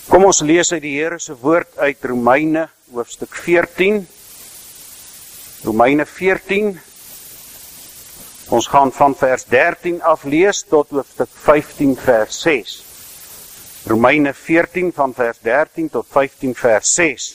Kom ons lees uit die Here se woord uit Romeine hoofstuk 14. Romeine 14. Ons gaan van vers 13 af lees tot hoofstuk 15 vers 6. Romeine 14 van vers 13 tot 15 vers 6.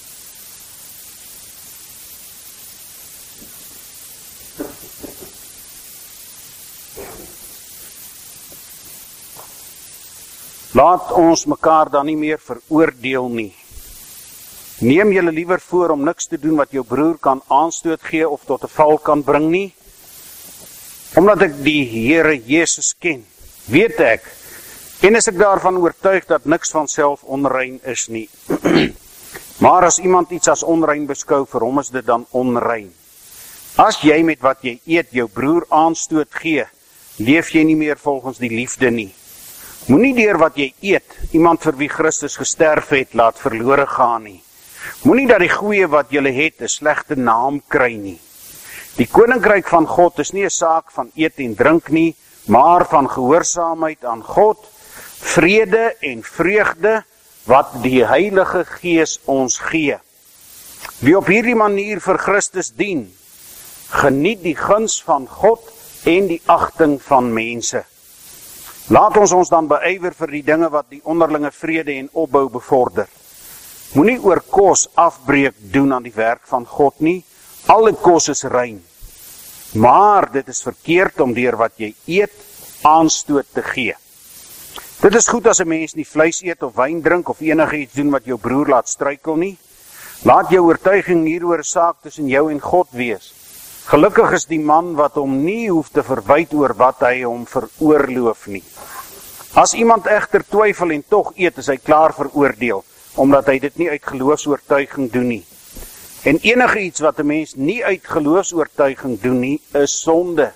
Laat ons mekaar dan nie meer veroordeel nie. Neem julle liewer voor om niks te doen wat jou broer kan aanstoot gee of tot 'n val kan bring nie. Omdat ek die Here Jesus ken, weet ek, en is ek daarvan oortuig dat niks van self onrein is nie. Maar as iemand iets as onrein beskou, vir hom is dit dan onrein. As jy met wat jy eet jou broer aanstoot gee, leef jy nie meer volgens die liefde nie. Moenie deur wat jy eet, iemand vir wie Christus gesterf het, laat verlore gaan nie. Moenie dat die goeie wat jy het 'n slegte naam kry nie. Die koninkryk van God is nie 'n saak van eet en drink nie, maar van gehoorsaamheid aan God, vrede en vreugde wat die Heilige Gees ons gee. Wie op hierdie manier vir Christus dien, geniet die guns van God en die agting van mense. Laat ons dan beywer vir die dinge wat die onderlinge vrede en opbou bevorder. Moenie oor kos afbreek doen aan die werk van God nie. Alle kos is rein. Maar dit is verkeerd om deur wat jy eet aanstoot te gee. Dit is goed as 'n mens nie vleis eet of wyn drink of enige iets doen wat jou broer laat struikel nie. Laat jou oortuiging hieroor 'n saak tussen jou en God wees. Gelukkig is die man wat hom nie hoef te verwyd oor wat hy hom veroorloof nie. As iemand egter twyfel en tog eet, is hy klaar veroordeel, omdat hy dit nie uit geloofsoortuiging doen nie. En enige iets wat 'n mens nie uit geloofsoortuiging doen nie, is sonde.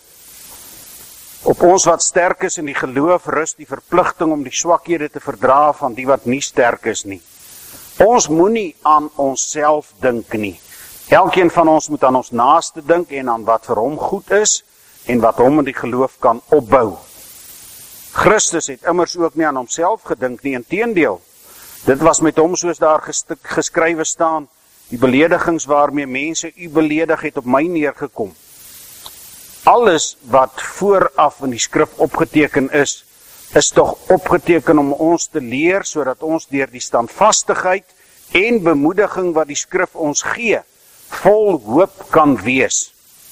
Op ons wat sterk is in die geloof rus die verpligting om die swakhede te verdra van die wat nie sterk is nie. Ons moenie aan onsself dink nie. Elkeen van ons moet aan ons naaste dink en aan wat vir hom goed is en wat hom in die geloof kan opbou. Christus het immers ook nie aan homself gedink nie, inteendeel. Dit was met hom soos daar geskrywe staan, die beledigings waarmee mense u beledig het op my neergekom. Alles wat vooraf in die skrif opgeteken is tog opgeteken om ons te leer, sodat ons deur die standvastigheid en bemoediging wat die skrif ons gee, vol hoop kan wees.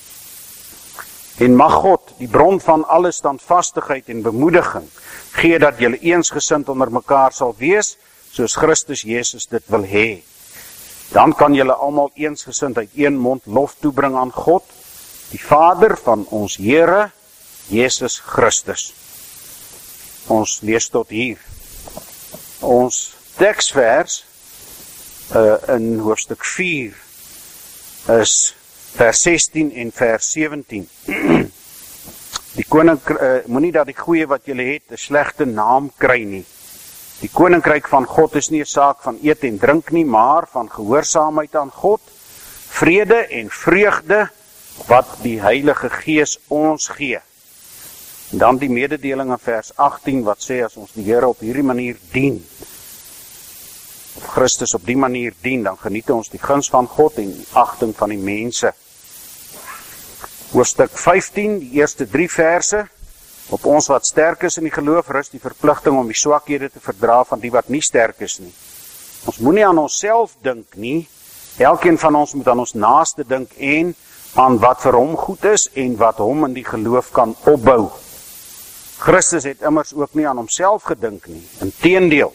En mag God, die bron van alle standvastigheid en bemoediging, gee dat julle eensgesind onder mekaar sal wees, soos Christus Jesus dit wil hê. Dan kan julle almal eensgesind uit een mond lof toebring aan God, die Vader van ons Here, Jesus Christus. Ons lees tot hier. Ons teksvers in hoofstuk 4 is vers 16 en vers 17. Die moenie dat die goeie wat julle het 'n slegte naam kry nie. Die koninkryk van God is nie 'n saak van eet en drink nie, maar van gehoorsaamheid aan God, vrede en vreugde wat die Heilige Gees ons gee. En dan die mededeling in vers 18 wat sê as ons die Here op hierdie manier dien, of Christus op die manier dien, dan geniet ons die guns van God en die agting van die mense. Hoofstuk 15, die eerste 3 verse. Op ons wat sterk is in die geloof rus die verpligting om die swakhede te verdra van die wat nie sterk is nie. Ons moenie aan onsself dink nie. Elkeen van ons moet aan ons naaste dink en aan wat vir hom goed is en wat hom in die geloof kan opbou. Christus het immers ook nie aan homself gedink nie. Inteendeel.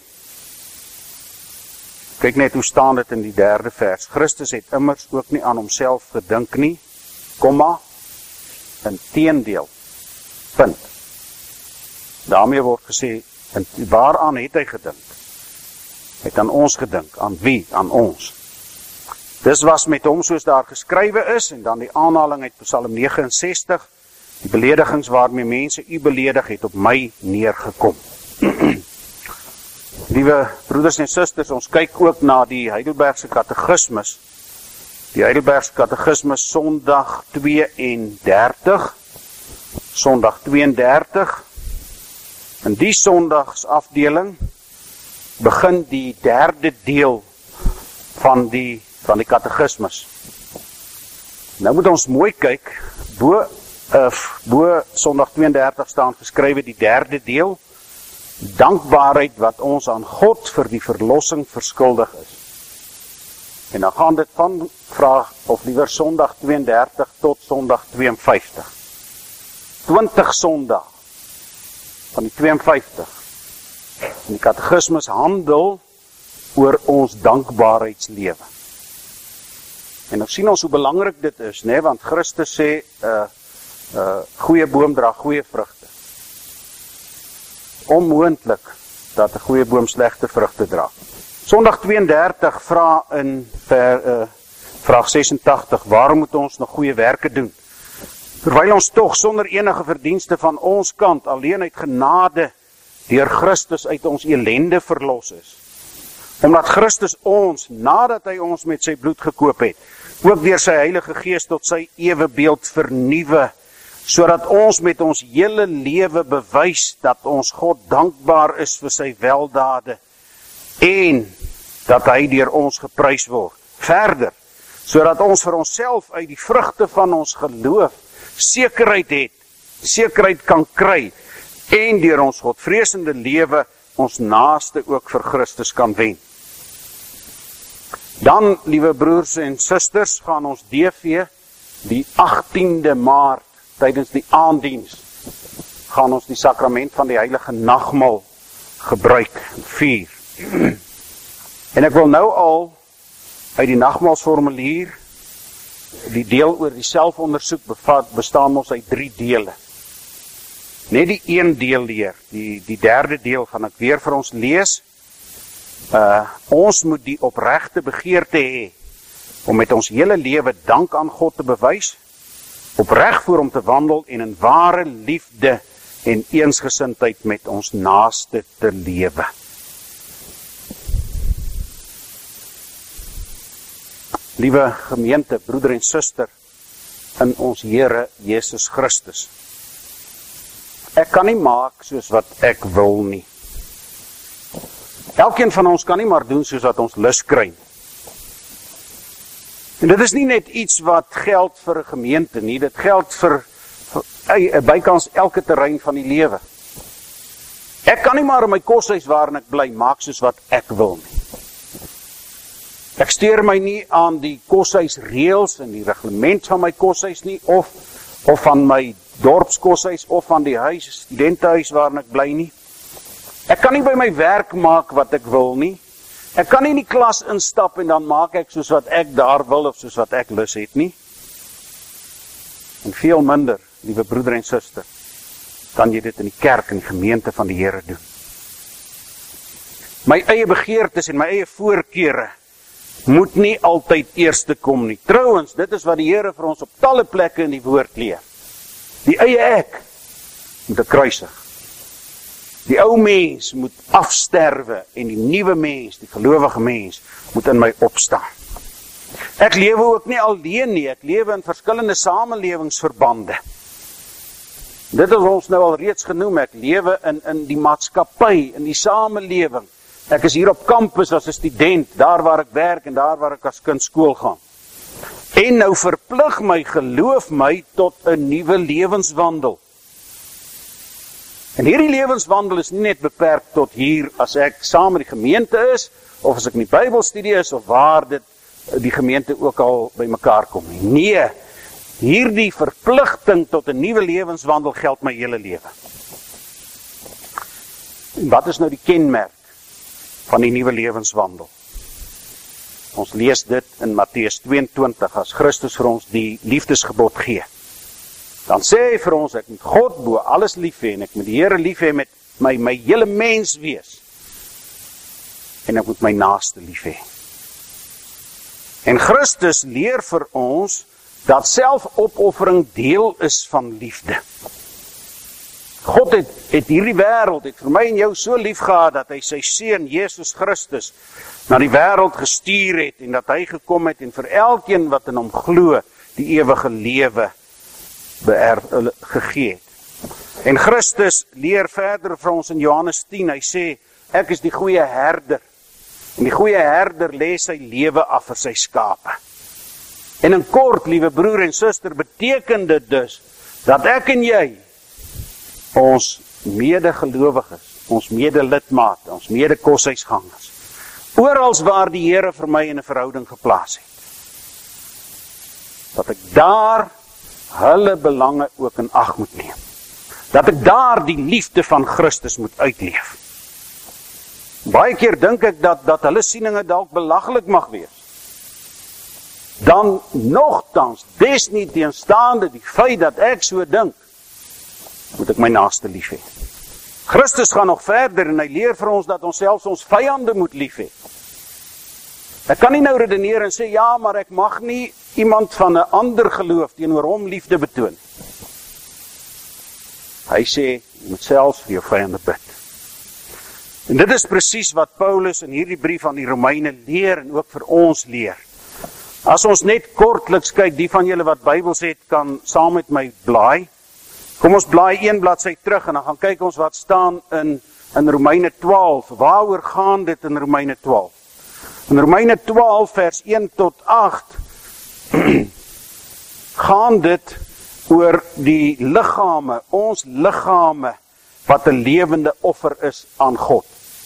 Kyk net hoe staan dit in die 3de vers. Christus het immers ook nie aan homself gedink nie, komma, inteendeel, punt. Daarmee word gesê, waaraan het hy gedink? Hy het aan ons gedink. Aan wie? Aan ons. Dis was met hom soos daar geskrywe is, en dan die aanhaling uit Psalm 69, die beledigings waarmee mense u beledig het op my neergekom. Liewe broeders en susters, ons kyk ook na die Heidelbergse Katekismus. Die Heidelbergse Katekismus Sondag 32. Sondag 32. In die Sondagsafdeling begin die derde deel van die katekismus. Nou moet ons mooi kyk, bo Sondag 32 staan geskrywe die derde deel, dankbaarheid wat ons aan God vir die verlossing verskuldig is. En dan gaan dit van vraag, of liewer Sondag 32 tot Sondag 52. 20 Sondag van die 52. En die katekismus handel oor ons dankbaarheidslewe. En nou sien ons hoe belangrik dit is, né? Want Christus sê, goeie boom dra goeie vrugte. Onmoontlik dat 'n goeie boom slegte vrugte dra. Sondag 32 vra in vraag 86, waarom moet ons nog goeie werke doen? Terwyl ons tog sonder enige verdienste van ons kant, alleen uit genade, deur Christus uit ons elende verlos is. Omdat Christus ons, nadat hy ons met sy bloed gekoop het, ook deur sy Heilige Gees tot sy ewebeeld vernuwe, sodat ons met ons hele lewe bewys dat ons God dankbaar is vir sy weldade en dat hy deur ons geprys word. Verder, sodat ons vir onsself uit die vrugte van ons geloof sekerheid kan kry en deur ons godvreesende lewe ons naaste ook vir Christus kan wen. Dan, liewe broers en susters, gaan ons DV die 18de Maart tydens die aanddiens gaan ons die sakrament van die heilige nagmaal gebruik, vier. En ek wil nou al uit die nagmaalsformulier die deel oor die selfondersoek bestaan ons uit 3 dele. Net die een deel leer, die derde deel gaan ek weer vir ons lees. Ons moet die opregte begeerte hê om met ons hele lewe dank aan God te bewys, opreg voor hom te wandel en in ware liefde en eensgesindheid met ons naaste te lewe. Liewe gemeente, broeder en suster in ons Here Jesus Christus. Ek kan nie maak soos wat ek wil nie. Elkeen van ons kan nie maar doen soos wat ons lus kry. En dit is nie net iets wat geld vir 'n gemeente nie, dit geld vir bykans elke terrein van die lewe. Ek kan nie maar in my koshuis waarin ek bly maak soos wat ek wil nie. Ek steur my nie aan die koshuisreëls en die reglement van my koshuis nie, of van my dorpskoshuis, of van die studentehuis waarin ek bly nie. Ek kan nie by my werk maak wat ek wil nie. Ek kan nie in die klas instap en dan maak ek soos wat ek daar wil of soos wat ek lus het nie. En veel minder, liewe broeder en suster, kan jy dit in die kerk en die gemeente van die Here doen. My eie begeertes en my eie voorkeure moet nie altyd eerste kom nie. Trouwens, dit is wat die Here vir ons op talle plekke in die woord leer. Die eie ek moet kruisig. Die ou mens moet afsterwe en die nuwe mens, die gelowige mens, moet in my opstaan. Ek lewe ook nie alleen nie, ek lewe in verskillende samelewingsverbande. Dit is ons nou al reeds genoem, ek lewe in die maatskappy, in die samelewing. Ek is hier op kampus as 'n student, daar waar ek werk en daar waar ek as kind skool gaan. En nou verplig my geloof my tot 'n nuwe lewenswandel. En hierdie lewenswandel is nie net beperk tot hier as ek saam met die gemeente is, of as ek in die Bybelstudie is, of waar die gemeente ook al by mekaar kom. Nee, hierdie verpligting tot 'n nuwe lewenswandel geld my hele lewe. En wat is nou die kenmerk van die nuwe lewenswandel? Ons lees dit in Matteus 22, as Christus vir ons die liefdesgebod gee. Dan sê hy vir ons, ek moet God bo alles lief hê, en ek moet die Here lief hê met my hele mens wees. En ek moet my naaste lief hê. En Christus leer vir ons dat selfopoffering deel is van liefde. God het hierdie wêreld, het vir my en jou so lief gehad, dat hy sy seun Jesus Christus na die wêreld gestuur het, en dat hy gekom het en vir elkeen wat in hom glo, die ewige lewe gegee het. En Christus leer verder vir ons in Johannes 10, hy sê, ek is die goeie herder. En die goeie herder lê sy lewe af vir sy skape. En in kort, liewe broer en suster, beteken dit dus, dat ek en jy, ons medegelowiges, ons medelidmate, ons medekoshuisgangers, orals waar die Here vir my in 'n verhouding geplaas het, dat ek daar hulle belange ook in ag moet neem. Dat ek daar die liefde van Christus moet uitleef. Baie keer dink ek dat hulle sieninge dalk belaglik mag wees. Dan nogtans, desnieteenstaande die feit dat ek so dink, moet ek my naaste lief hê. Christus gaan nog verder en hy leer vir ons dat ons selfs ons vyande moet lief hê. Ek kan nie nou redeneer en sê, ja, maar ek mag nie iemand van 'n ander geloof teenoor hom liefde betoon. Hy sê, jy moet selfs vir jou vyande bid. En dit is presies wat Paulus in hierdie brief aan die Romeine leer en ook vir ons leer. As ons net kortliks kyk, die van julle wat Bybels het, kan saam met my blaai. Kom ons blaai 1 bladsy terug en dan gaan kyk ons wat staan in Romeine 12. Waaroor gaan dit in Romeine 12? In Romeine 12 vers 1 tot 8 gaan dit oor die liggame, ons liggame wat 'n lewende offer is aan God.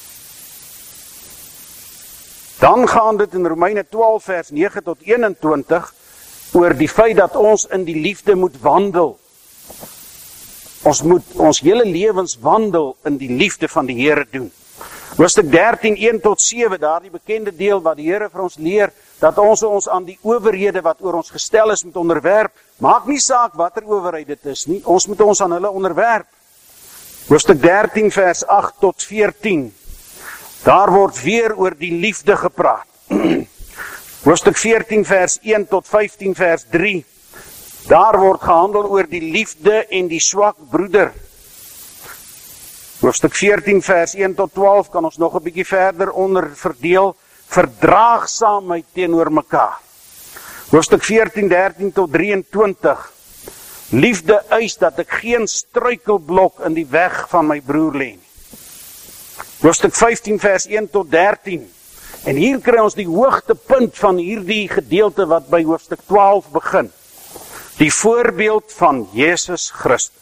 Dan gaan dit in Romeine 12 vers 9 tot 21 oor die feit dat ons in die liefde moet wandel. Ons moet ons hele lewens wandel in die liefde van die Here doen. Hoofstuk 13, 1 tot 7, daar die bekende deel wat die Here vir ons leer, dat ons aan die owerhede wat oor ons gestel is moet onderwerp. Maak nie saak watter owerheid dit is nie, ons moet ons aan hulle onderwerp. Hoofstuk 13 vers 8 tot 14, daar word weer oor die liefde gepraat. Hoofstuk 14 vers 1 tot 15 vers 3, daar word gehandel oor die liefde en die swak broeder. Hoofstuk 14 vers 1 tot 12 kan ons nog 'n bietjie verder onder verdeel, verdraagsaamheid teenoor mekaar. Hoofstuk 14, 13 tot 23, liefde eis dat ek geen struikelblok in die weg van my broer lê nie. Hoofstuk 15 vers 1 tot 13, en hier kry ons die hoogtepunt van hierdie gedeelte wat by hoofstuk 12 begin. Die voorbeeld van Jesus Christus.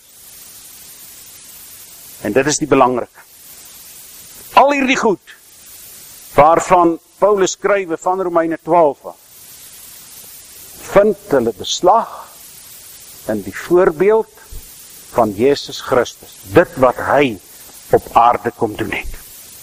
En dit is die belangrike. Al hierdie goed, waarvan Paulus skrywe van Romeine 12 af, vind hulle beslag in die voorbeeld van Jesus Christus. Dit wat hy op aarde kom doen het.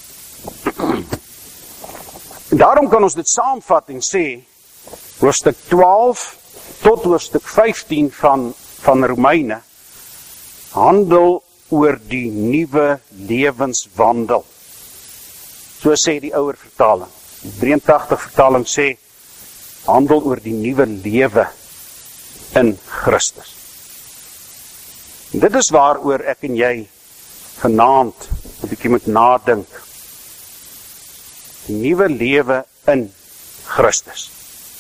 En daarom kan ons dit saamvat en sê, hoofstuk 12 tot hoofstuk 15 van Romeine handel oor die nuwe lewenswandel. So sê die ouer vertaling. Die 83 vertaling sê, handel oor die nuwe lewe in Christus. En dit is waaroor ek en jy vanaand 'n bietjie moet nadink. Die nuwe lewe in Christus.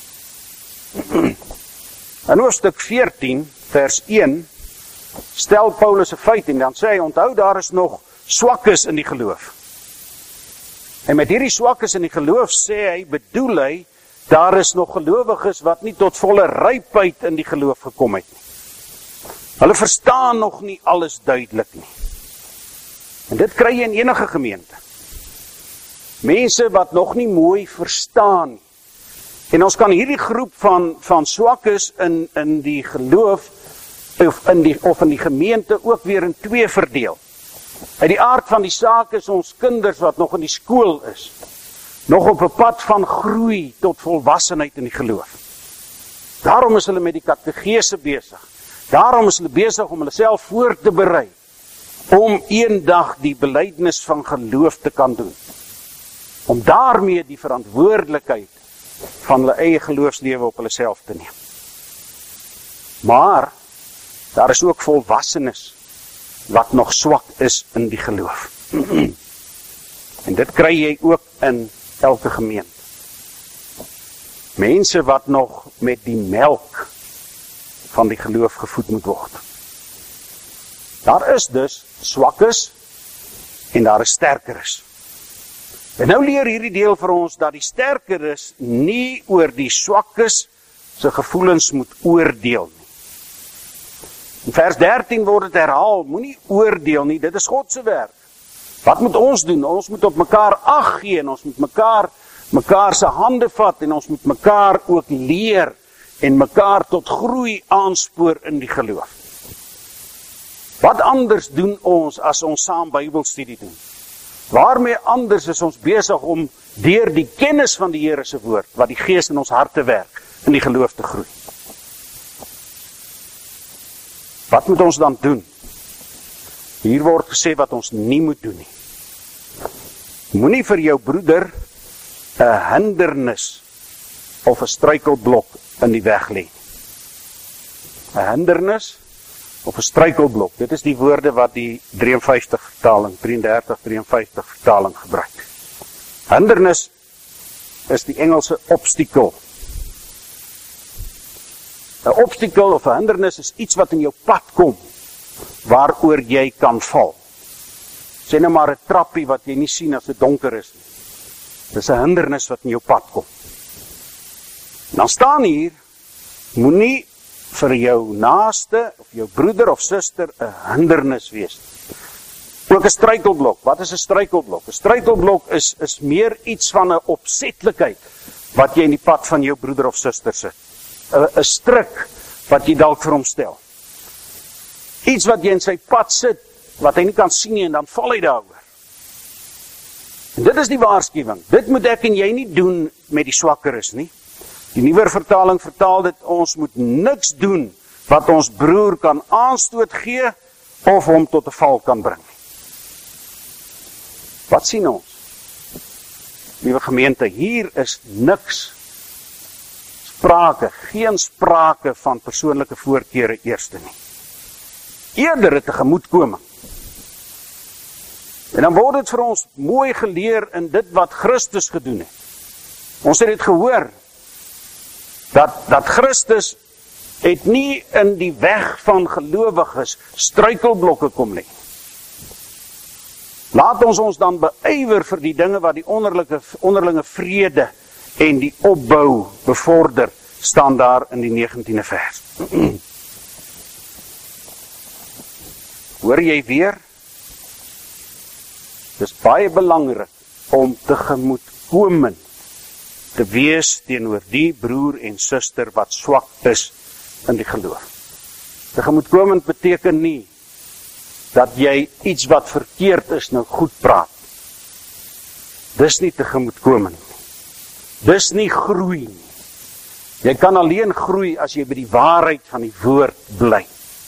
In hoofstuk 14 vers 1 stel Paulus 'n feit en dan sê hy, onthou daar is nog swakkes in die geloof. En met hierdie swakkes in die geloof sê hy, bedoel hy, daar is nog gelowiges wat nie tot volle rypheid in die geloof gekom het nie. Hulle verstaan nog nie alles duidelik nie. En dit kry jy in enige gemeente. Mense wat nog nie mooi verstaan nie. En ons kan hierdie groep van swakkes in die geloof of in die gemeente ook weer in twee verdeel. Uit die aard van die saak is ons kinders wat nog in die skool is, nog op 'n pad van groei tot volwassenheid in die geloof. Daarom is hulle met die katekese besig. Daarom is hulle besig om hulle self voor te berei om eendag die belydenis van geloof te kan doen. Om daarmee die verantwoordelikheid van hulle eie geloofslewe op hulle self te neem. Maar daar is ook volwassenes wat nog swak is in die geloof. En dit kry jy ook in elke gemeente. Mense wat nog met die melk van die geloof gevoed moet word. Daar is dus swakkes en daar is sterkeres. En nou leer hierdie deel vir ons dat die sterkeres nie oor die swakkes se gevoelens moet oordeel nie. In vers 13 word dit herhaal, moenie oordeel nie, dit is God se werk. Wat moet ons doen? Ons moet op mekaar ag gee en ons moet mekaar se hande vat en ons moet mekaar ook leer en mekaar tot groei aanspoor in die geloof. Wat anders doen ons as ons saam Bybelstudie doen? Waarmee anders is ons besig om deur die kennis van die Here se woord, wat die Gees in ons harte werk, in die geloof te groei? Wat moet ons dan doen? Hier word gesê wat ons nie moet doen nie. Moenie vir jou broeder 'n hindernis of 'n struikelblok in die weg lê. 'n Hindernis of 'n struikelblok. Dit is die woorde wat die 53 vertaling gebruik. Hindernis is die Engelse obstacle. 'n Obstacle of 'n hindernis is iets wat in jou pad kom, waaroor jy kan val. Sê nou maar 'n trappie wat jy nie sien as dit donker is nie. Dis 'n hindernis wat in jou pad kom. Dan staan hier, moenie vir jou naaste, of jou broeder of suster, 'n hindernis wees. Ook 'n struikelblok. Wat is 'n struikelblok? 'n Struikelblok is meer iets van 'n opsetlikheid, wat jy in die pad van jou broeder of suster sit. 'n Struik, wat jy dalk vir hom stel. Iets wat jy in sy pad sit, wat hy nie kan sien nie, en dan val hy daaroor. En dit is die waarskuwing. Dit moet ek en jy nie doen met die swakkeres nie. Die Nuwe Vertaling vertaal dit, ons moet niks doen wat ons broer kan aanstoot gee of hom tot 'n val kan bring. Wat sien ons? Liewe gemeente, hier is niks geen sprake van persoonlike voorkeure eerste nie. Eerder 'n tegemoetkoming. En dan word dit vir ons mooi geleer in dit wat Christus gedoen het. Ons het dit gehoor, dat Christus het nie in die weg van gelowiges struikelblokke kom lê. Laat ons dan beywer vir die dinge wat die onderlinge vrede en die opbou bevorder, staan daar in die 19de vers. Hoor jy weer? Dis baie belangrik om tegemoetkomend te wees teenoor die broer en suster wat swak is in die geloof. Tegemoetkomend beteken nie dat jy iets wat verkeerd is nou goed praat. Dis nie tegemoetkomend. Dis nie groei nie. Jy kan alleen groei as jy by die waarheid van die woord bly.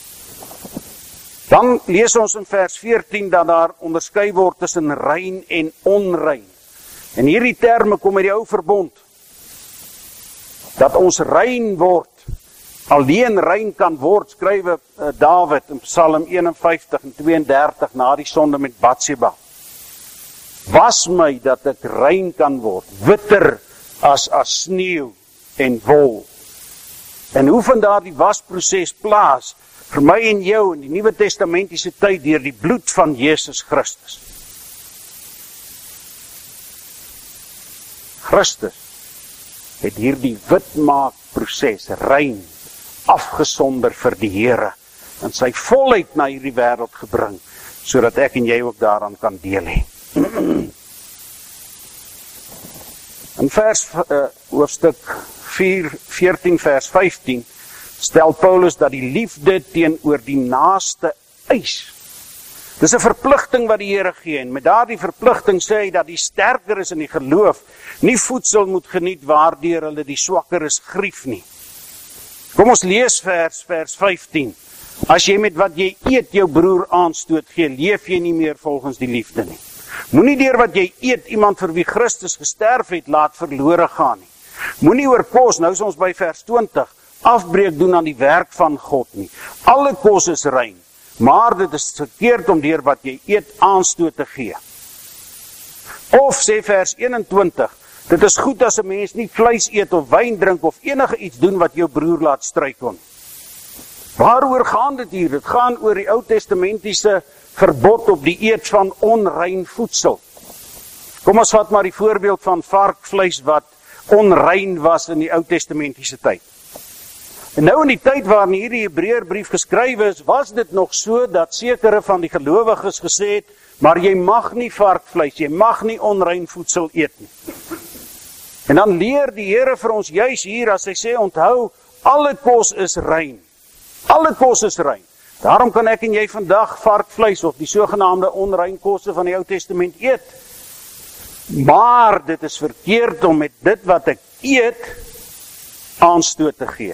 Dan lees ons in vers 14 dat daar onderskei word tussen rein en onrein. En hierdie terme kom uit die ou verbond. Dat ons rein word, alleen rein kan word, skrywe Dawid in Psalm 51 en 32 na die sonde met Batseba. Was my dat ek rein kan word, witter as sneeu en wol. En hoe vind daar die wasproses plaas vir my en jou in die Nuwe Testamentiese tyd deur die bloed van Jesus Christus. Christus het hierdie witmaakproses rein afgesonder vir die Here en sy volheid na hierdie wêreld gebring, sodat ek en jy ook daaraan kan deel hê. In hoofstuk 14 vers 15 stel Paulus dat die liefde teenoor die naaste eis. Dis 'n verpligting wat die Here gee, en met daardie verpligting sê hy dat die sterkeres in die geloof nie voedsel moet geniet waardeur hulle die swakkeres grief nie. Kom ons lees vers 15. As jy met wat jy eet jou broer aanstoot gee, leef jy nie meer volgens die liefde nie. Moenie deur wat jy eet iemand vir wie Christus gesterf het laat verlore gaan nie. Moenie oor kos, nou is ons by vers 20, afbreek doen aan die werk van God nie. Alle kos is rein, maar dit is verkeerd om deur wat jy eet aanstoot te gee. Of sê vers 21, dit is goed as 'n mens nie vleis eet of wyn drink of enige iets doen wat jou broer laat struikel. Waaroor gaan dit hier? Dit gaan oor die Ou Testamentiese verbod op die eet van onrein voedsel. Kom ons vat maar die voorbeeld van varkvleis wat onrein was in die Ou Testamentiese tyd. En nou in die tyd waarin hierdie Hebreërbrief geskryf is, was dit nog so dat sekere van die gelowiges gesê het, maar jy mag nie varkvleis, jy mag nie onrein voedsel eet nie. En dan leer die Here vir ons juis hier as hy sê, onthou, alle kos is rein. Alle kos is rein. Daarom kan ek en jy vandag varkvleis of die sogenaamde onrein kosse van die Ou Testament eet. Maar dit is verkeerd om met dit wat ek eet aanstoot te gee.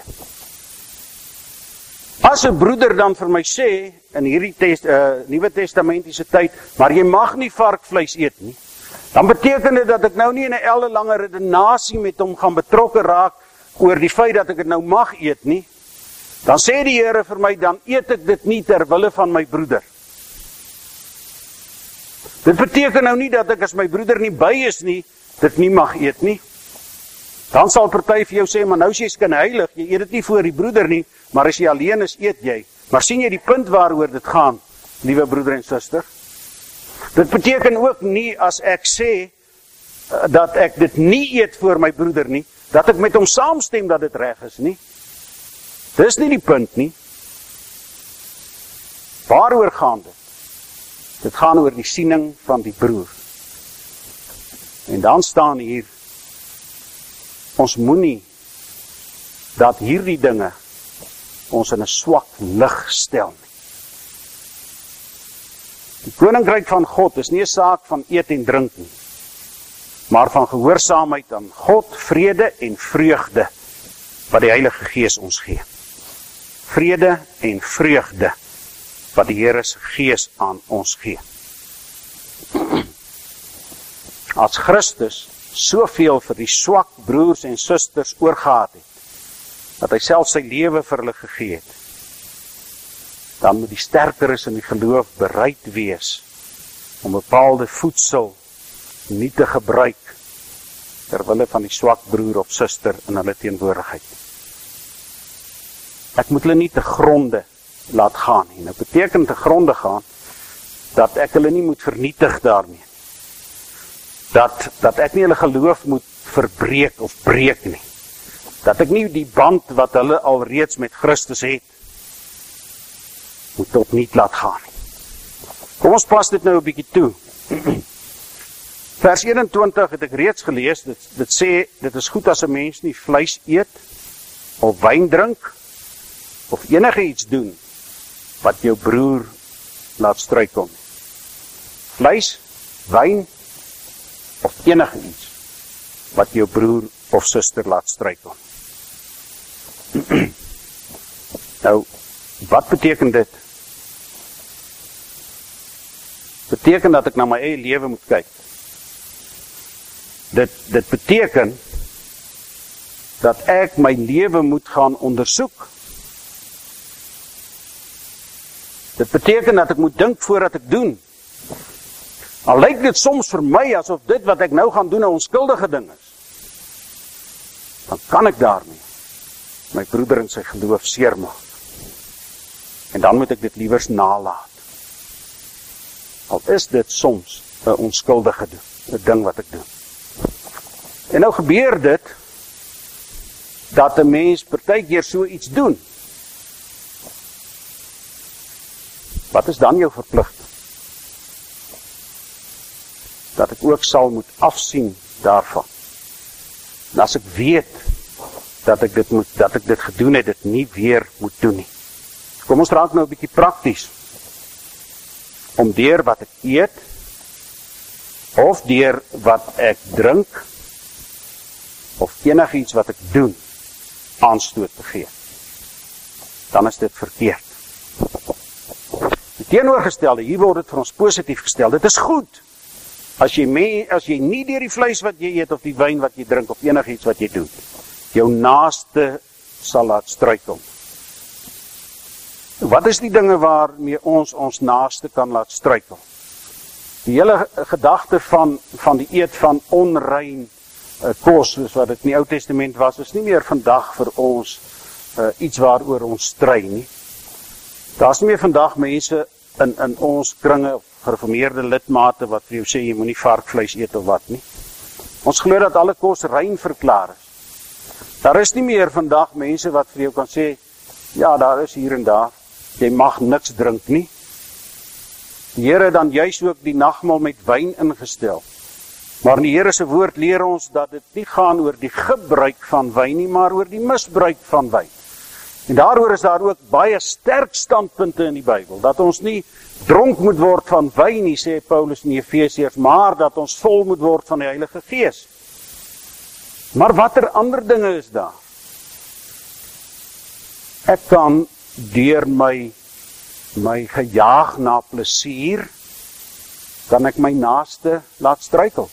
As 'n broeder dan vir my sê in hierdie Nuwe Testamentiese tyd, maar jy mag nie varkvleis eet nie, dan beteken dit dat ek nou nie in 'n ellelange redenasie met hom gaan betrokke raak oor die feit dat ek dit nou mag eet nie. Dan sê die Here vir my, dan eet ek dit nie ter wille van my broeder. Dit beteken nou nie dat ek as my broeder nie by is nie, dit nie mag eet nie. Dan sal party vir jou sê, maar nou is jy skynheilig, jy eet dit nie voor die broeder nie, maar as jy alleen is, eet jy. Maar sien jy die punt waaroor dit gaan, liewe broeder en suster? Dit beteken ook nie as ek sê dat ek dit nie eet voor my broeder nie, dat ek met hom saamstem dat dit reg is nie. Dis nie die punt nie. Waaroor gaan dit? Dit gaan oor die siening van die broer. En dan staan hier, ons moenie dat hierdie dinge ons in 'n swak lig stel nie. Die koninkryk van God is nie 'n saak van eet en drink nie, maar van gehoorsaamheid aan God, vrede en vreugde wat die Heilige Gees ons gee. Vrede en vreugde wat die Here se Gees aan ons gee. As Christus soveel vir die swak broers en susters oorgehad het, dat hy self sy lewe vir hulle gegee het, dan moet die sterkeres in die geloof bereid wees om bepaalde voedsel nie te gebruik ter wille van die swak broer of suster in hulle teenwoordigheid. Ek moet hulle nie te gronde laat gaan nie. Nou beteken te gronde gaan dat ek hulle nie moet vernietig daarmee. Dat ek nie hulle geloof moet verbreek of breek nie. Dat ek nie die band wat hulle al reeds met Christus het, moet tot niet laat gaan nie. Kom ons pas dit nou 'n bietjie toe. Vers 21 het ek reeds gelees, dit sê, dit is goed as 'n mens nie vleis eet, of wyn drink, of enige iets doen, wat jou broer laat struikel. Vleis, wyn, of enige iets, wat jou broer of suster laat struikel. Nou, wat beteken dit? Beteken dat ek na my eie lewe moet kyk. Dit beteken dat ek my lewe moet gaan ondersoek. Dit beteken dat ek moet dink voordat ek doen. Al lyk dit soms vir my asof dit wat ek nou gaan doen 'n onskuldige ding is, dan kan ek daarmee my broeder in sy geloof seermaak. En dan moet ek dit liewers nalaat. Al is dit soms 'n onskuldige ding wat ek doen. En nou gebeur dit dat 'n mens partykeer so iets doen. Wat is dan jou verpligting? Dat ek ook sal moet afsien daarvan. En as ek weet dat ek dit gedoen het, dit nie weer moet doen nie. Kom ons raak nou 'n bietjie prakties. Om deur wat ek eet, of deur wat ek drink, of enigiets wat ek doen, aanstoot te gee. Dan is dit verkeerd. Die teenoorgestelde, hier word dit vir ons positief gestel. Dit is goed. As jy nie deur die vleis wat jy eet, of die wyn wat jy drink, of enigiets wat jy doen, jou naaste sal laat struikel. Wat is die dinge waarmee ons naaste kan laat struikel? Die hele gedagte van die eet van onrein kos, soos wat dit in die Ou Testament was, is nie meer vandag vir ons iets waaroor ons stry nie. Daar is nie meer vandag mense in ons kringe, gereformeerde lidmate wat vir jou sê, jy moenie varkvleis eet of wat nie. Ons glo dat alle kos rein verklaar is. Daar is nie meer vandag mense wat vir jou kan sê, ja, daar is hier en daar, jy mag niks drink nie. Die Here het dan juis ook die nagmaal met wyn ingestel. Maar die Here se woord leer ons dat dit nie gaan oor die gebruik van wyn nie, maar oor die misbruik van wyn. En daaroor is daar ook baie sterk standpunte in die Bybel, dat ons nie dronk moet word van wyn nie, sê Paulus in Efesiërs, maar dat ons vol moet word van die Heilige Gees. Maar watter ander dinge is daar? Ek kan deur my gejaag na plesier, kan ek my naaste laat struikel.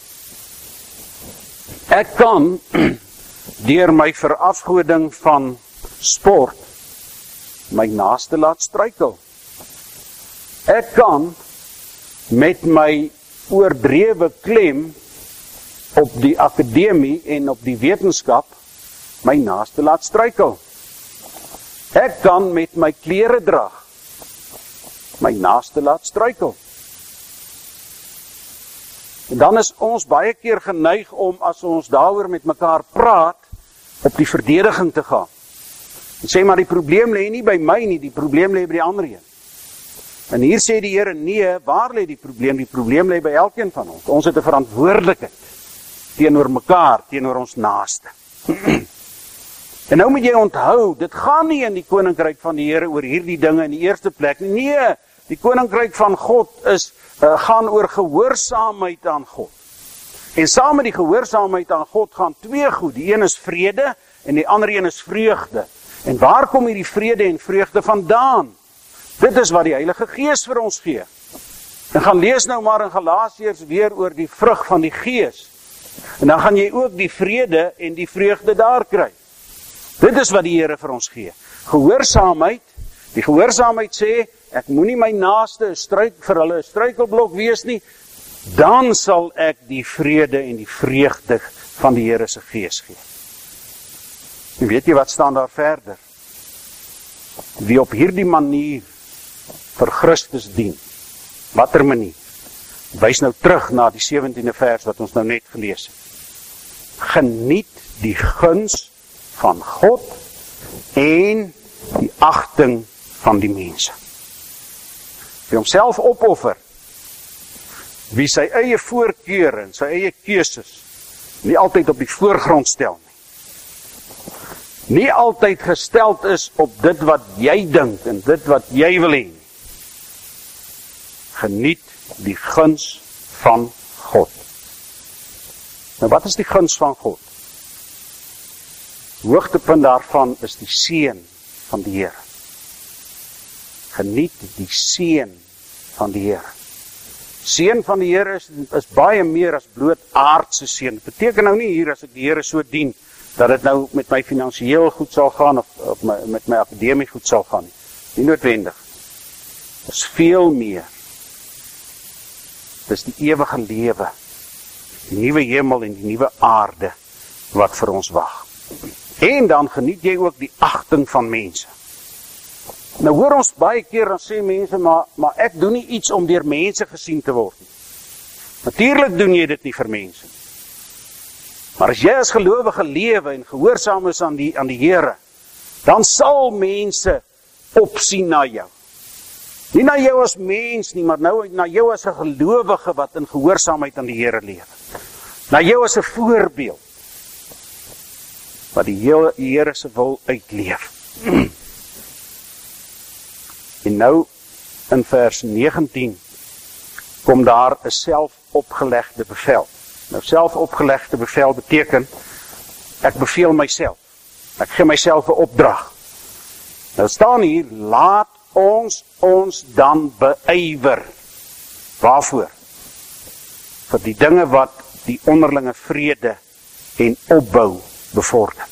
Ek kan deur my verafgoding van sport my naaste laat struikel. Ek kan met my oordrewe klem op die akademie en op die wetenskap my naaste laat struikel. Ek kan met my klere drag my naaste laat struikel. En dan is ons baie keer geneig om, as ons daaroor met mekaar praat, op die verdediging te gaan. En sê maar die probleem lê nie by my nie, die probleem lê by die ander een. En hier sê die Here, nee, waar lê die probleem? Die probleem lê by elkeen van ons. Ons het 'n verantwoordelikheid teenoor mekaar, teenoor ons naaste. En nou moet jy onthou, dit gaan nie in die koninkryk van die Here oor hierdie dinge in die eerste plek nie. Nee, die koninkryk van God gaan oor gehoorsaamheid aan God. En saam met die gehoorsaamheid aan God gaan twee goed. Die een is vrede en die ander een is vreugde. En waar kom hierdie vrede en vreugde vandaan? Dit is wat die Heilige Gees vir ons gee. En gaan lees nou maar in Galasiërs weer oor die vrug van die Gees. En dan gaan jy ook die vrede en die vreugde daar kry. Dit is wat die Here vir ons gee. Gehoorsaamheid. Die gehoorsaamheid sê, ek moenie my naaste vir hulle 'n struikelblok wees nie. Dan sal ek die vrede en die vreugde van die Here se Gees gee. En weet jy wat staan daar verder? Wie op hierdie manier vir Christus dien. Watter manier? Wys nou terug na die 17de vers wat ons nou net gelees het. Geniet die guns van God en die agting van die mense. Wie homself opoffer, wie sy eie voorkeure en sy eie keuses nie altyd op die voorgrond stel nie. Nie altyd gesteld is op dit wat jy dink en dit wat jy wil hê. Geniet die guns van God. Nou wat is die guns van God? Hoogtepunt daarvan is die seën van die Here. Geniet die seën van die Here. Seën van die Here is baie meer as bloot aardse seën. Dit beteken nou nie hier as ek die Here so dien, dat dit nou met my finansiëel goed sal gaan of met my akademie goed sal gaan. Nie noodwendig. Dit is veel meer. Dit is die ewige lewe, die nuwe hemel en die nuwe aarde wat vir ons wag. En dan geniet jy ook die agting van mense. Nou hoor ons baie keer dan sê mense, maar ek doen nie iets om deur mense gesien te word nie. Natuurlik doen jy dit nie vir mense. Maar as jy as gelowige lewe en gehoorsaam is aan die Here, dan sal mense opsien na jou. Nie na jou as mens nie, maar nou na jou as 'n gelowige wat in gehoorsaamheid aan die Here lewe. Na jou as 'n voorbeeld wat die Here se wil uitleef. En nou in vers 19 kom daar 'n selfopgelegde bevel. Nou selfopgelegde bevel beteken ek beveel myself. Ek gee myself 'n opdrag. Nou staan hier, laat ons dan beywer. Waarvoor? Vir die dinge wat die onderlinge vrede en opbou bevorder.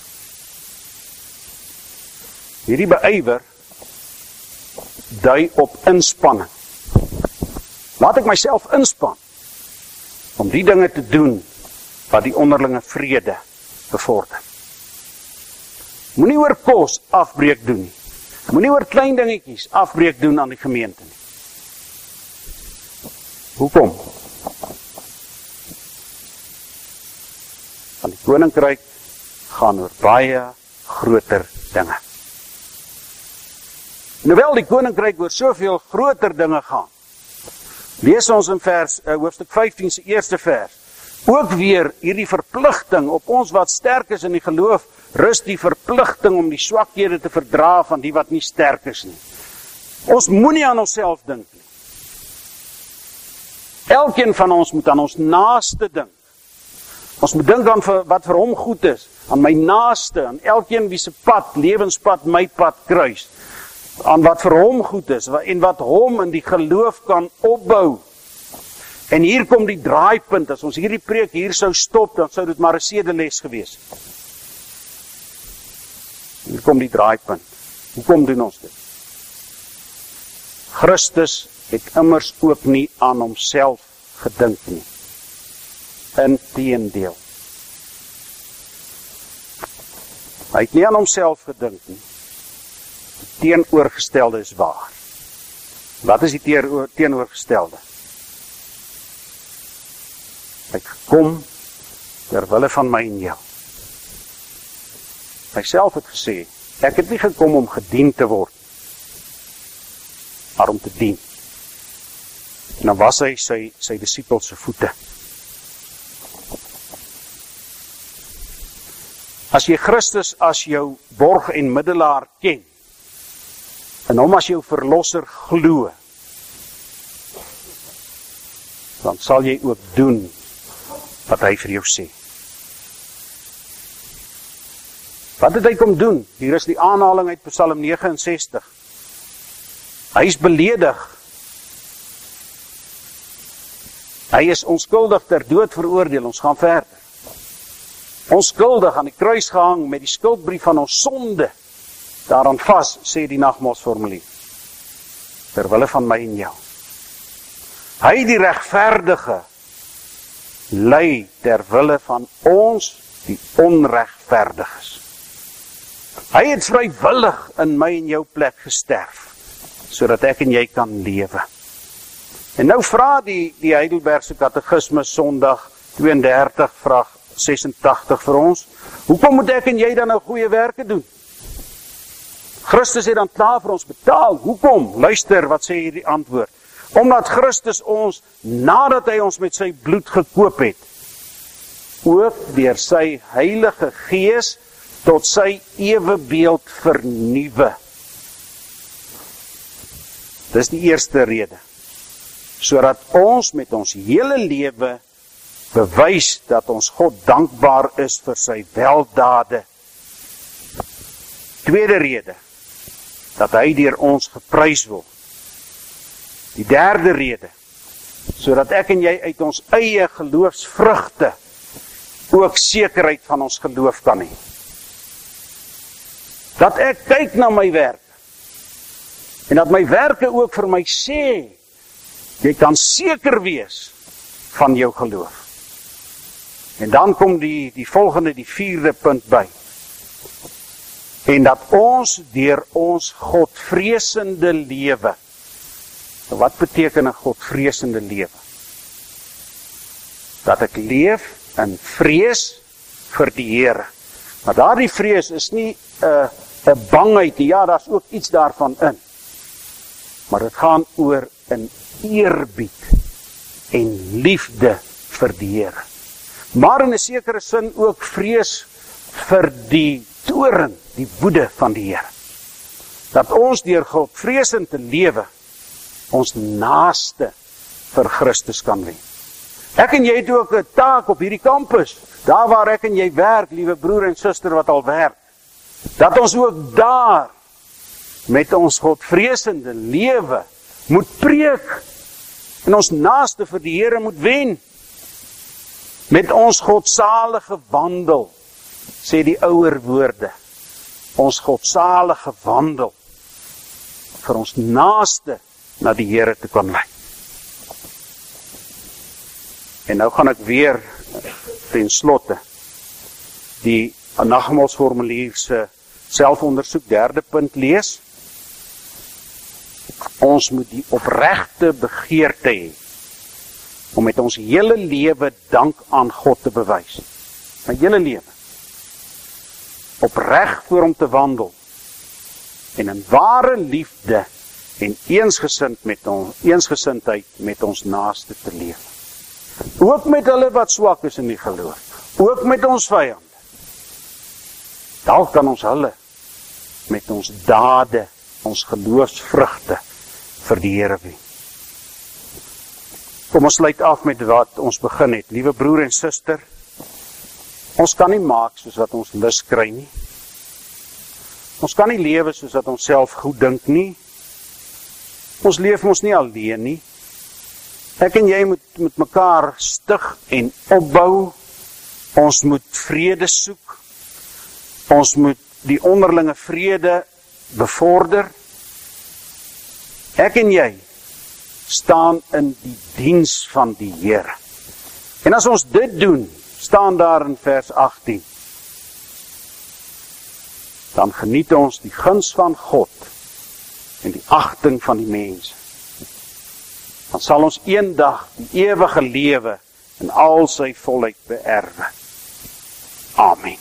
Hierdie beywer dui op inspanning. Laat ek myself inspann om die dinge te doen wat die onderlinge vrede bevorder. Moenie oor kos afbreek doen nie. Moenie oor klein dingetjies afbreek doen aan die gemeente nie. Hoekom? Want die koninkryk gaan oor baie groter dinge. En hoewel die koninkryk oor soveel groter dinge gaan, lees ons in hoofstuk 15 se eerste vers, ook weer hierdie verpligting op ons wat sterk is in die geloof, rus die verpligting om die swakhede te verdra van die wat nie sterk is nie. Ons moenie aan onsself dink nie. Elkeen van ons moet aan ons naaste dink. Ons moet dink aan wat vir hom goed is, aan my naaste, aan elkeen wie se pad, lewenspad, my pad kruis, aan wat vir hom goed is, en wat hom in die geloof kan opbou. En hier kom die draaipunt, as ons hierdie preek hier sou stop, dan sou dit maar 'n sedeles gewees. Hier kom die draaipunt. Hoekom doen ons dit? Christus het immers ook nie aan homself gedink nie. Inteendeel. Hy het nie aan homself gedink nie. Die teenoorgestelde is waar. Wat is die teenoorgestelde? Hy het gekom ter wille van my en jou. Hy self het gesê, ek het nie gekom om gedien te word, maar om te dien. En dan was hy sy disippels se voete. As jy Christus as jou borg en middelaar ken, en hom as jou verlosser glo, dan sal jy ook doen wat hy vir jou sê. Wat het hy kom doen? Hier is die aanhaling uit Psalm 69. Hy is beledig. Hy is onskuldig ter dood veroordeel. Ons gaan verder. Onskuldig aan die kruis gehang met die skuldbrief van ons sonde daaraan vas, sê die nagmaalsformulier. Ter wille van my en jou. Hy die regverdige ly ter wille van ons die onregverdiges. Hy het vrywillig in my en jou plek gesterf, sodat ek en jy kan lewe. En nou vra die Heidelbergse Katekismus Sondag 32 vraag 86 vir ons, hoekom moet ek en jy dan nou goeie werke doen? Christus het dan klaar vir ons betaal. Hoekom? Luister, wat sê hierdie antwoord? Omdat Christus ons, nadat hy ons met sy bloed gekoop het, ook deur sy Heilige Gees tot sy ewebeeld vernuwe. Dis die eerste rede. Sodat ons met ons hele lewe bewys dat ons God dankbaar is vir sy weldade. Tweede rede, dat hy deur ons geprys word. Die derde rede, sodat ek en jy uit ons eie geloofsvrugte ook sekerheid van ons geloof kan hê. Dat ek kyk na my werk, en dat my werke ook vir my sê, jy kan seker wees van jou geloof. En dan kom die volgende, die vierde punt by. En dat ons deur ons godvreesende lewe. Wat beteken 'n godvreesende lewe? Dat ek leef in vrees vir die Here. Maar daardie vrees is nie 'n bangheid nie. Ja, daar's ook iets daarvan in. Maar dit gaan oor 'n eerbied en liefde vir die Here. Maar in 'n sekere sin ook vrees vir die toorn, die woede van die Here. Dat ons deur godvreesend te lewe, ons naaste vir Christus kan wen. Ek en jy het ook 'n taak op hierdie kampus, daar waar ek en jy werk, liewe broer en suster wat al werk, dat ons ook daar met ons godvreesende lewe moet preek en ons naaste vir die Here moet wen. Met ons godsalige wandel, sê die ouer woorde, ons godsalige wandel vir ons naaste na die Here te kan lei. En nou gaan ek weer ten slotte die nagmaalsformulier se selfondersoek derde punt lees. Ons moet die opregte begeerte hê om met ons hele lewe dank aan God te bewys. My hele lewe. Opreg voor hom te wandel. En in ware liefde en eensgesindheid met ons naaste te leef. Ook met hulle wat swak is in die geloof. Ook met ons vyande. Dalk kan ons hulle met ons dade, ons geloofsvrugte vir die Here wen. Kom ons sluit af met wat ons begin het. Liewe broer en suster, ons kan nie maak soos wat ons lus kry nie. Ons kan nie lewe soos wat ons self goed dink nie. Ons leef ons nie alleen nie. Ek en jy moet met mekaar stig en opbou. Ons moet vrede soek. Ons moet die onderlinge vrede bevorder. Ek en jy staan in die diens van die Here. En as ons dit doen, staan daar in vers 18, dan geniet ons die guns van God en die agting van die mense. Dan sal ons eendag die ewige lewe in al sy volheid beerwe. Amen.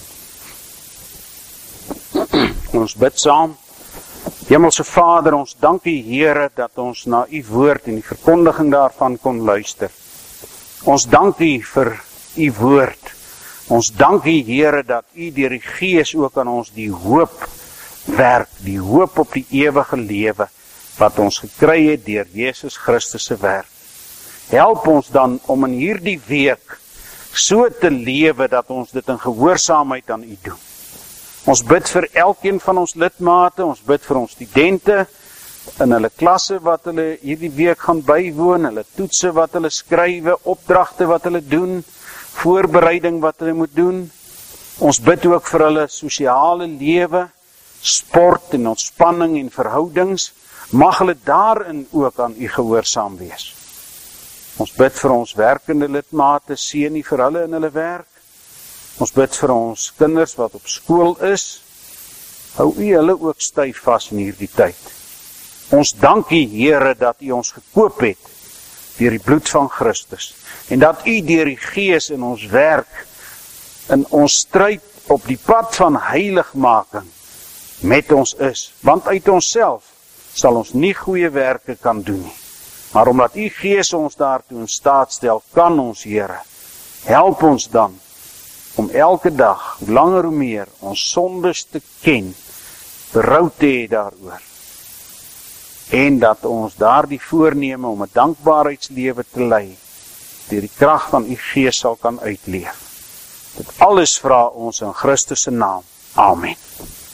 Ons bid saam. Hemelse Vader, ons dank U, Here, dat ons na U woord en die verkondiging daarvan kon luister. Ons dank U vir U woord. Ons dank U, Here, dat U deur die Gees ook aan ons die hoop werk, die hoop op die ewige lewe, wat ons gekry het deur Jesus Christus se werk. Help ons dan om in hierdie week so te lewe, dat ons dit in gehoorsaamheid aan U doen. Ons bid vir elkeen van ons lidmate, ons bid vir ons studente, in hulle klasse wat hulle hierdie week gaan bywoon, hulle toetse wat hulle skrywe, opdragte wat hulle doen, voorbereiding wat hulle moet doen. Ons bid ook vir hulle sosiale lewe, sport en ontspanning en verhoudings. Mag hulle daarin ook aan U gehoorsaam wees. Ons bid vir ons werkende lidmate, seën U vir hulle in hulle werk. Ons bid vir ons kinders wat op skool is. Hou U hulle ook styf vas in hierdie tyd. Ons dank U, Here, dat U ons gekoop het deur die bloed van Christus. En dat U deur die Gees in ons werk, in ons stryd op die pad van heiligmaking met ons is. Want uit onsself sal ons nie goeie werke kan doen nie. Maar omdat U Gees ons daartoe in staat stel, kan ons, Here. Help ons dan om elke dag, hoe langer hoe meer, ons sondes te ken, berou te hê daaroor. En dat ons daardie voorneme om 'n dankbaarheidslewe te lei, deur die krag van U Gees sal kan uitleef. Dit alles vra ons in Christus se naam. Amen.